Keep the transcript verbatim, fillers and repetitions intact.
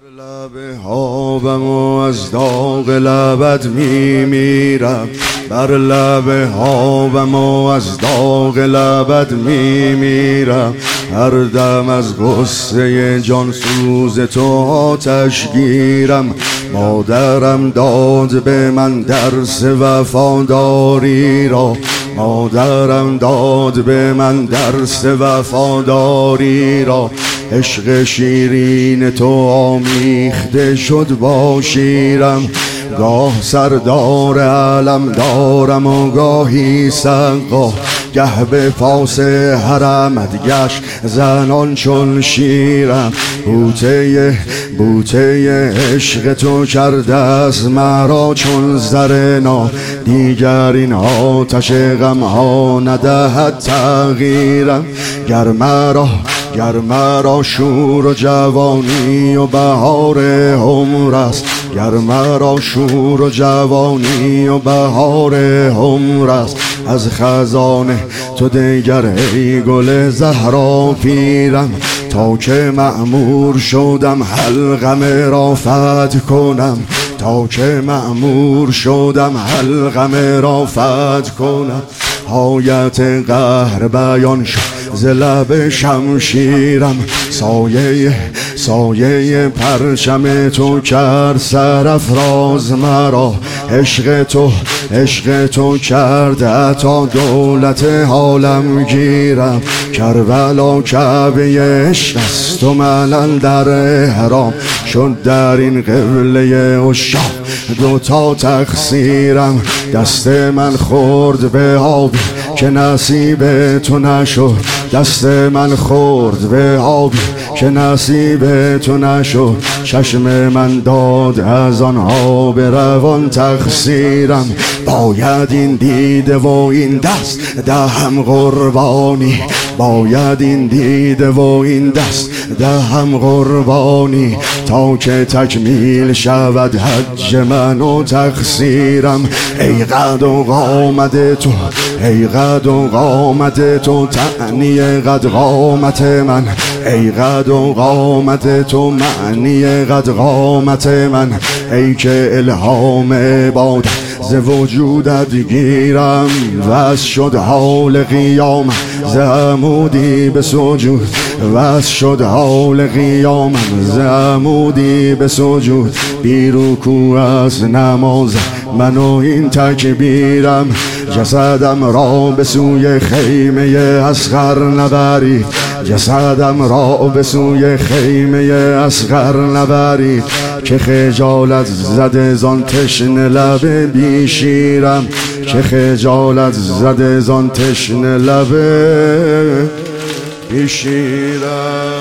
لب حابم و از داغ لبت میمیرم، بر لب حابم و از داغ لبت میمیرم. هر دم از غصه جان سوز تو آتش گیرم. مادرم داد به من درس وفاداری را، مادرم داد به من درس وفاداری را. عشق شیرین تو آمیخته شد با شیرم، گاه سردار علم دارم و گاهی سقا. گه به پاس حرمت گشت زنان چون شیرم. بوته بوته عشق تو کرده از مرا چون زرنا، دیگر این آتش غم ها ندهد تغییرم. گر مرا گر مرا شور و جوانی و بهار عمر است، گر مرا شور و جوانی و بهار عمر است. از خزانه تو دیگر ای گل زهرا پیرم، تا که مأمور شدم حلقم را فتح کنم، تا که مأمور شدم حلقم را فتح کنم. حایت قهر بیان شد ز لب شمشیرم، سایه سایه پرچم تو کرد سرافراز مرا. عشق تو عشق تو کرد تا دولت حالم گیرم. کربلا کعبه عشق است و من در احرام، شد در این قبله عشاق دو تا تقصیرم. دست من خورد به آبی که نصیب تو نشد، دست من خورد به آبی که نصیب تو نشد. چشم من داد از آن آب روان تقصیرم. باید این دیده و این دست دهم قربانی، باید این دیده و این دست دهم قربانی، تا که تکمیل شود حج من و تقصیرم. ای قد و قامت تو ای قد و قامت تو تعنی قد قامت من، ای قد و قامت تو معنی قد قامت من. ای که الهام عبادت ز وجودت گیرم، وز شد حال قیامم ز عمودی به سجود، وز شد حال قیامم ز عمودی به سجود. بی رکوع از نماز من و این تکبیرم، جسدم را به سوی خیمه اصغر نبرید، جسدم را به سوی خیمه اصغر نبرید. که خجالت زده زان تشنه لب بی شیرم، که خجالت زده زان تشنه لب بی شیرم.